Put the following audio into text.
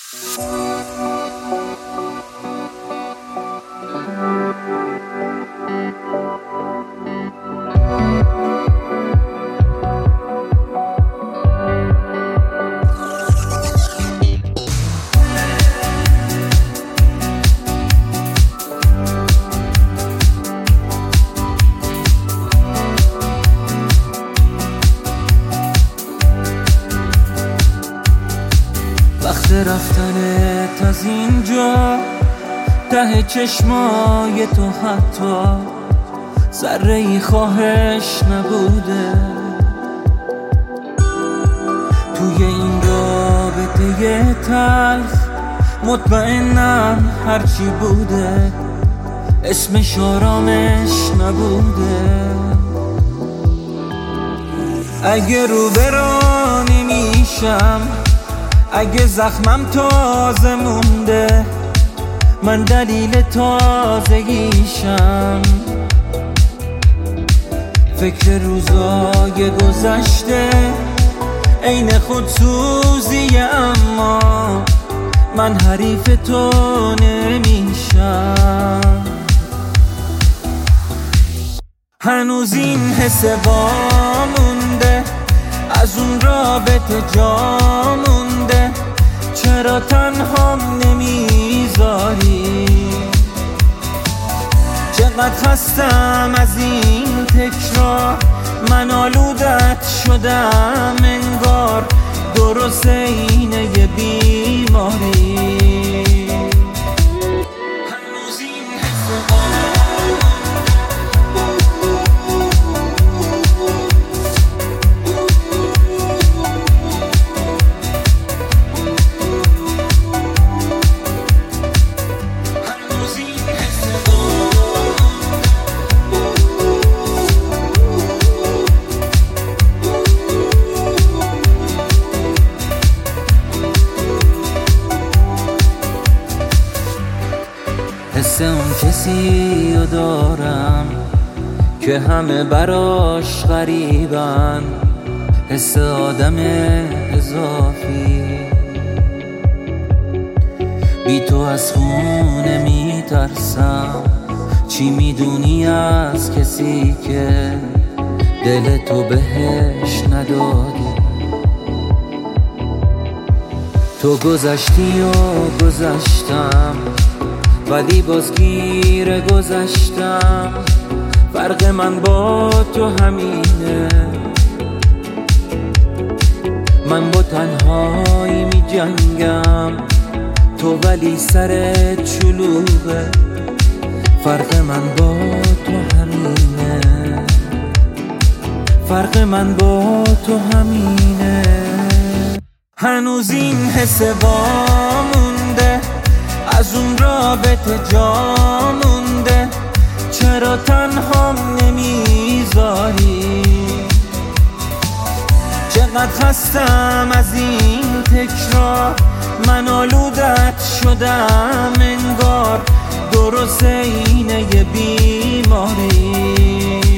وقت رفتنت از اینجا، ته چشمای تو حتی ذره‌ای خواهش نبوده. توی این رابطه تلخ مطمئنم هرچی بوده اسمش آرامش نبوده. اگه رو برا نمیشم، اگه زخمم تازه مونده، من دلیل تازگیشم. فکر روزای گذشته عین خودسوزی، اما من حریف تو نمیشم. هنوز این حس وامونده، از اون رابطه جا مونده. چرا تنهام نمیذاری؟ چقدر خستم از این تکرار، من آلودت شدم انگار، درست اینه یه بیماری. هنوز این حس حس اون کسی رو دارم که همه براش غریبن، حس آدم اضافی. بی تو از خونه میترسم، چی میدونی از کسی که دل تو بهش ندادی. تو گذشتی و گذشتم، ولی باز گیر گذشتم. فرق من با تو همینه، من با تنهایی می جنگم، تو ولی سرت شلوغه. فرق من با تو همینه، فرق من با تو همینه. هنوز این حس وامونده، از اون رابطه جا مونده. چرا تنهام نمیذاری؟ چقدر خستم از این تکرار، من آلودت شدم انگار، درست اینه یه بیماری.